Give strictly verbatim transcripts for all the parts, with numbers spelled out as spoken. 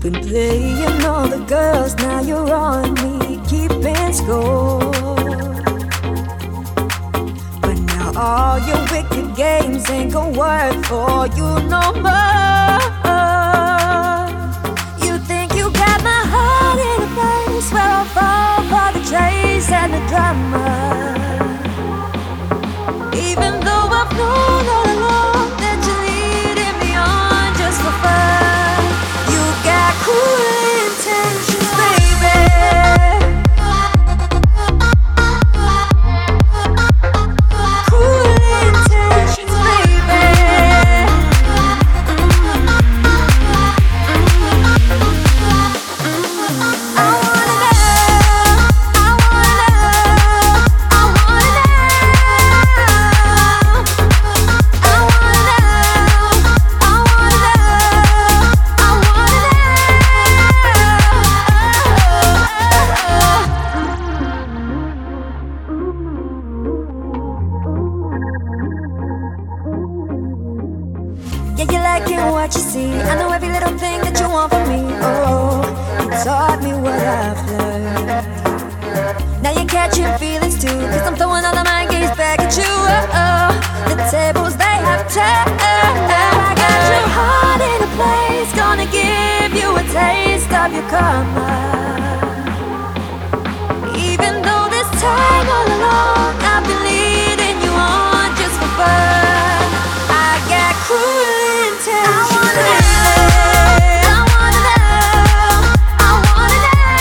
Been playing all the girls, now you're on me, keeping score. But now all your wicked games ain't gonna work for you no more. You think you got my heart in a place where I'll fall for the chase and the drama. Even though I've known all along that you're leading me on just for fun. You got cruel intentions, baby. Cruel intentions, baby. I wanna know, I wanna know, I wanna know. I wanna know, I wanna know, I wanna know. Yeah, you liking what you see. I know every little thing that you want from me. Oh, you taught me what I've learned. Now you're catching feelings too, cause I'm throwing all of my games back at you. Oh, oh. The tables, they have turned. I got your heart in a place, gonna give you a taste of your karma. Even though this time all along I've been leading you on just for fun. I got cruel intentions. I wanna know, I wanna know, I wanna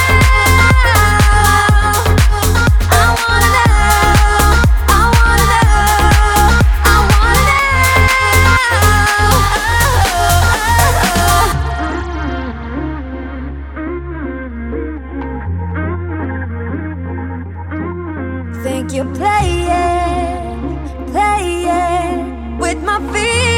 know. I wanna know, I wanna know, I wanna know. Think you're playing, playing with my feelings.